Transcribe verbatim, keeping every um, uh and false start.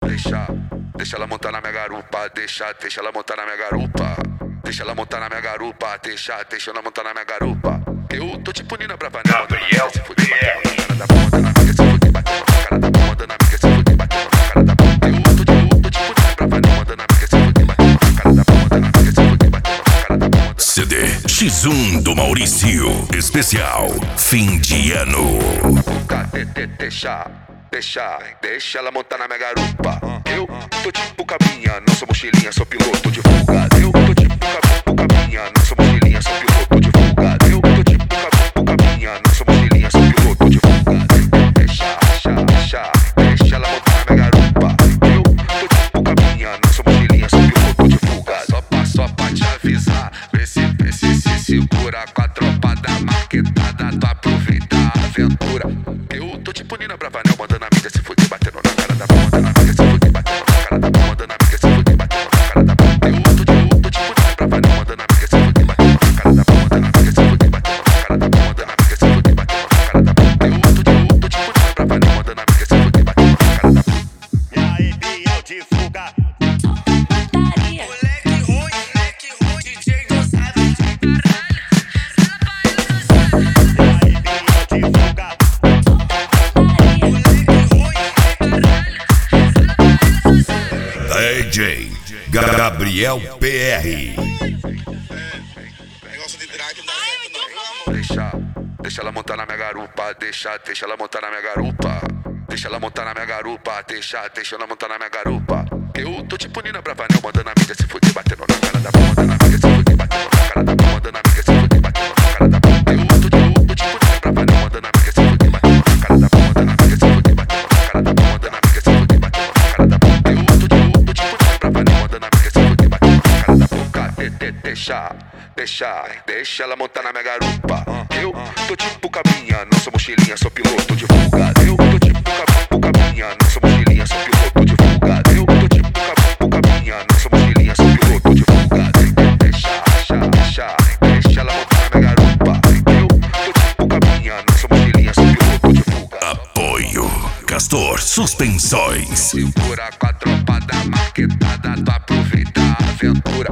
Deixa, deixa ela montar na minha garupa, deixa, deixa ela montar na minha garupa. Deixa ela montar na minha garupa, deixa, deixa ela montar na minha garupa. Eu tô tipo Nina Brava, né? Gabriel se fuder, batendo na cara da bomba, na amiga, se fuder, batendo na cara da bomba, na amiga, se fuder, batendo na cara da bomba. Eu tô tipo, tô tipo Nina Brava, né? Mandando na amiga, se fuder, batendo na cara da bomba, na amiga, se fuder, batendo na cara da bomba. C D X um do Maurício, especial fim de ano. Deixa, deixa, deixa ela montar na minha garupa. Eu tô tipo cabinha, não sou mochilinha, sou piloto de fuga. Eu tô tipo cabinha, não sou mochilinha, sou piloto de fuga. Eu tô tipo cabinha, não sou mochilinha, sou piloto de fuga. Deixa, deixa, deixa, deixa ela montar na minha garupa. Eu tô tipo cabinha, não sou mochilinha, sou piloto de fuga. Só pra, só pra te avisar, vê se, vê se se segura com a tropa da marquetada, tu aproveita a aventura. Eu tô tipo Nina Brava, né? Mandando a mídia se fuder, batendo na cara da bomba, mandando a mídia se fuder, batendo na cara da bomba, mandando a mídia se fuder, batendo na cara da bomba. Eu tô tipo, tô tipo Nina Brava, né? Mandando a mídia se fuder, batendo na cara da bomba, mandando a mídia se fuder, batendo na cara da bomba, mandando a mídia se fuder, batendo na cara da bomba. Eu tô tipo, tô tipo Nina Brava, né? Mandando a mídia se fuder, batendo na cara da bomba. E aí, Biel de fuga. Moleque ruim, moleque ruim, D J não sabe de caralho. E aí, Biel de fuga. D J Gabriel P R. Negócio de drag não dá certo não. Deixa, deixa ela montar na minha garupa, deixa, deixa ela montar na minha garupa. Deixa ela montar na minha garupa, deixa, deixa ela montar na minha garupa. Eu tô tipo Nina Brava, né? Mandando a mídia se fuder, batendo na cara da bomba, mandando a mídia se fuder, batendo na cara da bomba, mandando a mídia se fuder, batendo na cara da bomba. Eu tô tipo, tô tipo Nina Brava, né? Mandando a mídia se fuder, batendo na cara da bomba, mandando a mídia se fuder, batendo na cara da bomba, mandando a mídia se fuder, batendo na cara da bomba. Eu tô tipo, tô tipo Nina Brava, né? Mandando a mídia se fuder, batendo na cara da boca. Deixa, deixa, deixa ela montar na minha garupa. Eu tô tipo cabinha, não sou mochilinha, sou piloto de fuga. Eu tô tipo cabinha, não sou mochilinha, sou piloto de fuga. Eu tô tipo cabinha, não sou mochilinha, sou piloto de fuga. Deixa, deixa, deixa, deixa ela montar na minha garupa. Eu tô tipo cabinha, não sou mochilinha, sou piloto de fuga. Apoio Castor Suspensões. Segura com a tropa da marquetada, tu aproveita a aventura.